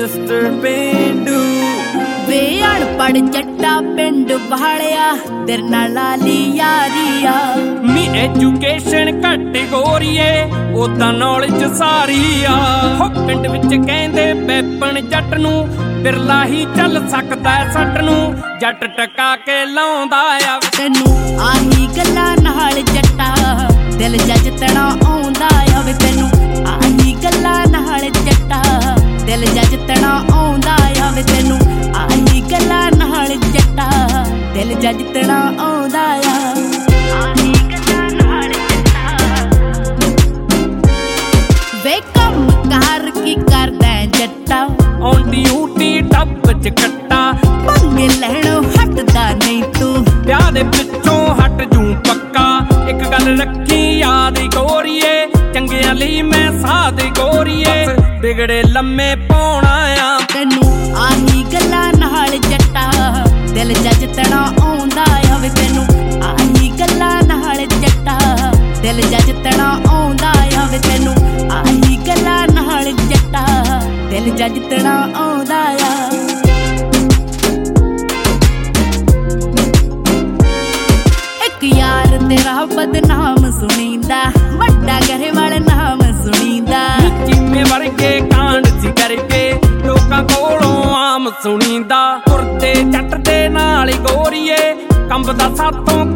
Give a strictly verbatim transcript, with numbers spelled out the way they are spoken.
mister ਪੇਂਡੂ ਵੇ ਅਣਪੜ ਜੱਟਾ ਪਿੰਡ ਵਾਲਿਆ ਤੇਰੇ ਨਾਲ ਲਾਲੀ ਯਾਰੀ ਆ ਨੀ ਐਜੂਕੇਸ਼ਨ ਘੱਟ ਗੋਰੀਏ ਉਦਾਂ ਨੌਲੇਜ ਸਾਰੀ ਆ ਹੋ ਪਿੰਡ ਵਿੱਚ ਕਹਿੰਦੇ ਪੈਪਣ ਜੱਟ ਨੂੰ ਬਿਰਲਾ ਹੀ ਚੱਲ ਸਕਦਾ ਸੱਟ ਨੂੰ ਜੱਟ ਟਕਾ ਕੇ ਲਾਉਂਦਾ ਆ ਤੈਨੂੰ ਆਹੀ ਗੱਲਾਂ ਨਾਲ ਜੱਟਾ ਦਿਲ ਜੱਜ ਤਣਾ ਆਉਂਦਾ ਆ ਵੇ ਤੈਨੂੰ ਆਹੀ ਗੱਲਾਂ ਨਾਲ ਜੱਟਾ ਦਿਲ ਜੱਜ ਤਣਾ ਆਉਂਦਾ ਆ ਵੇ ਤੈਨੂੰ ਆਹੀ ਗੱਲਾਂ ਨਾਲ ਜੱਟਾ ਦਿਲ ਜੱਜ ਤਣਾ ਆਉਂਦਾ ਆ ਆਹੀ ਗੱਲਾਂ ਨਾਲ ਜੱਟਾ ਵੇ ਕੰਮ ਕਾਰ ਕੀ ਕਰਦਾ ਜੱਟਾ ਔਨ ਡਿਊਟੀ ਡੱਬ ਚ ਕੱਟਾ ਪੰਗੇ ਲੈਣੋਂ ਹਟਦਾ ਨਹੀਂ ਤੂੰ ਵਿਆਹ ਦੇ ਪਿੱਛੋਂ ਹਟ ਜੂ ਪੱਕਾ ਇੱਕ ਗੱਲ ਰੱਖੀ ਯਾਦ ਗੋਰੀਏ ਚੰਗਿਆਂ ਲਈ ਮੈਂ ਸਾਧ ਗੋਰੀਏ ਬਿਗੜੇ ਲੰਮੇ ਪਾਉਣਾ ਆ ਤੈਨੂੰ ਆਹੀ ਗੱਲਾਂ ਨਾਲ ਜੱਟਾ ਦਿਲ ਜੱਜ ਤਣਾ ਆਉਂਦਾ ਆ ਵੇ ਤੈਨੂੰ ਆਹੀ ਗੱਲਾਂ ਨਾਲ ਜੱਟਾ ਦਿਲ ਜੱਜ ਤਣਾ ਆਉਂਦਾ ਆ ਵੇ ਤੈਨੂੰ ਆਹੀ ਗੱਲਾਂ ਨਾਲ ਜੱਟਾ ਦਿਲ ਜੱਜ ਤਣਾ ਆਉਂਦਾ ਆ ਇੱਕ ਯਾਰ ਤੇਰਾ ਬਦਨਾਮ ਸੁਣੀਂਦਾ ਵੱਡਾ ਘਰੇ ਵਾਲੇ ਨਾਮ ਸੁਣੀਂਦਾ ਜਿੰਮੇ ਵਰਗੇ ਕਾਂਡ ਸੀ ਕਰਕੇ ਲੋਕਾਂ ਕੋਲੋਂ ਆਮ ਸੁਣੀਂਦਾ ਤੁਰਦੇ ਜੱਟ ਦੇ ਨਾਲ ਗੋਰੀਏ ਕੰਬਦਾ ਸਾਥੋਂ